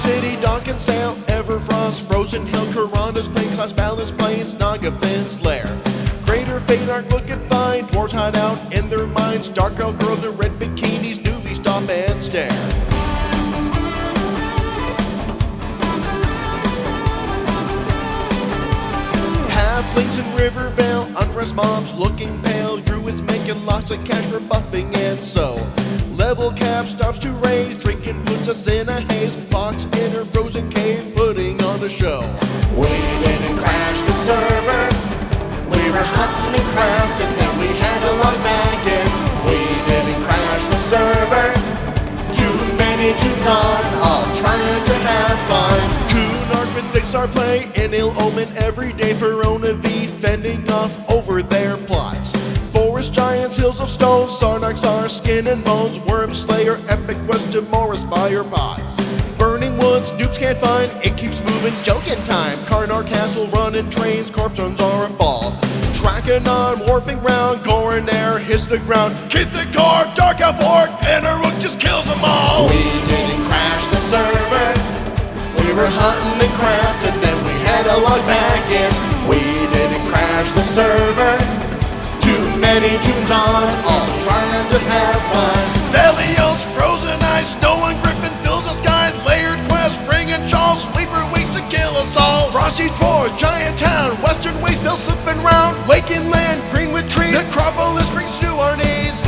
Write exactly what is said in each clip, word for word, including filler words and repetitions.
City, Dock and Sail, Everfrost, Frozen Hill, Corunna's Plain, Class Balance Plains, Nagafin's Lair. Greater Fate aren't looking fine, dwarves hide out in their minds, dark elf girls in red bikinis, newbies stop and stare. Halflings in Rivervale, unrest mobs looking pale, druids making lots of cash for buffing and so. Level cap starts to raise, drinking puts us in a haze, box in her frozen cave, putting on a show. We didn't crash the server, we were hunting and crafting, then we had to log back in. We didn't crash the server, too many tunes on, all trying to have fun. Kunark with Vixar play, in Ill Omen every day, Verona V fending off over their plots. Forest giants, hills of stone, Sarnax are skin and bones, Worm Slayer, epic quest to Morris fire pots. Burning woods, noobs can't find, it keeps moving, joking time. Karnar Castle running trains, corpse runs are a ball. Tracking on, warping round, Gorin air hits the ground. Keith the car, Dark Elf Orc, and a rook just kills them all. We didn't crash the server, we were hunting and crafting, then we had to log back in. We didn't crash the server, too many tunes on, all trying to have fun. Valios, frozen ice, snow and griffin fills the sky. Layered quest, ring and shawl, sleeper waits to kill us all. Frosty dwarves, giant town, western waste still slipping round. Waking land, greenwood trees, necropolis brings to our knees.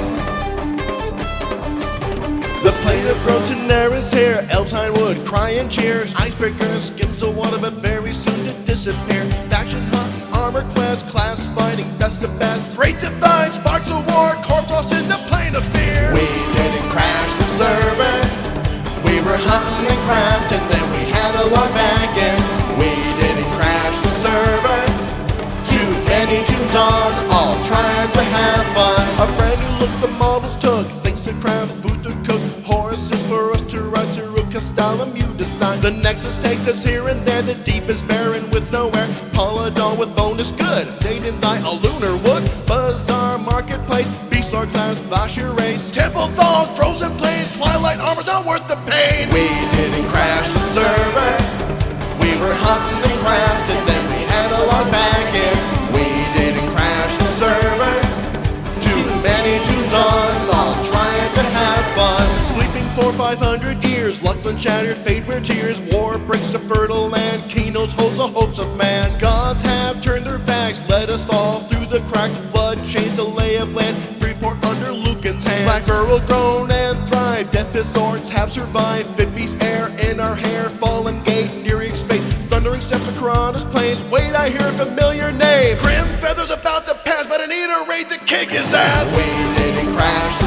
The plane of Grotenaire is here, Eltine wood, cry and cheers. Icebreaker skims the water but very soon to disappear. Faction hunt, armor quest, class fighting, best of best. Great divine, sparks of war, corpse lost in the plane of fear. We didn't crash the server, we were hunting and crafting, then we had to log back in. We didn't crash the server, too many tunes on, all trying to have fun. A brand new look the models took, things to craft, food to cook, horses for us to ride, Zeruk Castellum you decide. The Nexus takes us here and there, the deep is barren with nowhere. Polydol with bonus good, Naden's Eye, a lunar wood, Bazaar, Marketplace, Beastlar class, Vasher race, Temple Thal, Frozen Plains, Twilight armor's not worth the pain. We didn't crash the server, we were hunting and crafting, then we had to log back in. We didn't crash the server, too many tunes on, all trying to have fun. Sleeping for five hundred years, Luckland shattered, fate where tears, war breaks a fertile land, Keynotes holds the hopes of man. Gods have turned their backs, let us fall through the cracks, flood changed the lay of land, Freeport under Lucan's hand. Black Earl grown and thrive, death disorders have survived, Fit beast air in our hair, fallen gate, nearing space, thundering steps of Corunna's plains, wait I hear a familiar name. Grim feathers about to pass, but I need a raid to kick his ass. We didn't crash